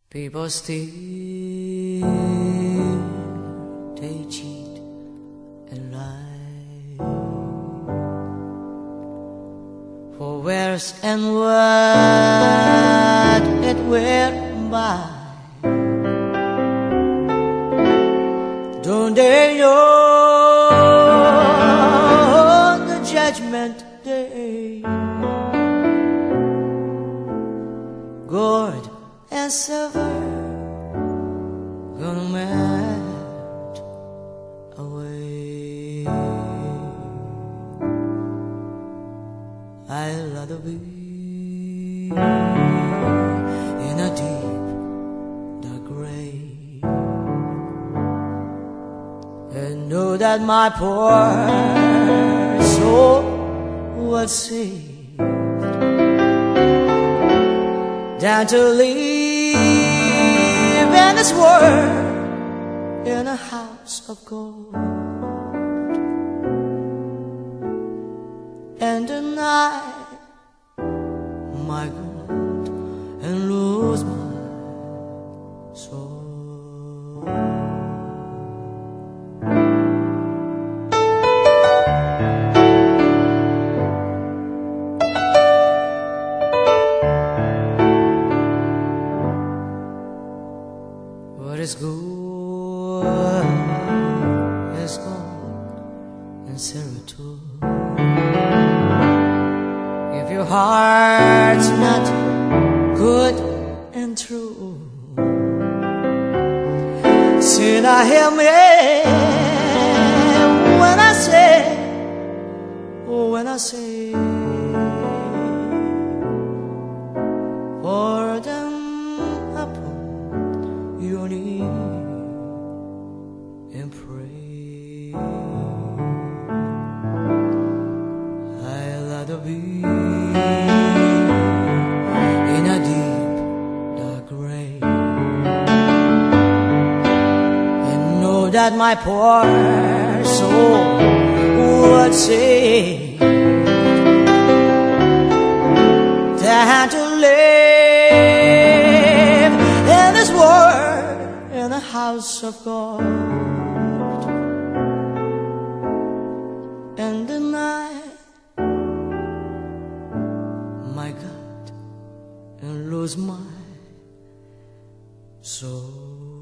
People still they cheat and lie for wares and what it will buy. Don't they know the judgment day? Gold and silver gonna melt away. I'd rather be in a deep dark grave and know that my poor soul was saved than to live in this world in a house of gold and deny my God and lose my soul. What is good is gold and silver too. If your heart's not good and true, sinner, hear me when I say, for them upon your knee and pray. I'd rather be in a deep dark grave and know that my poor soul would say that to live in this world in a house of God and deny my God and lose my soul.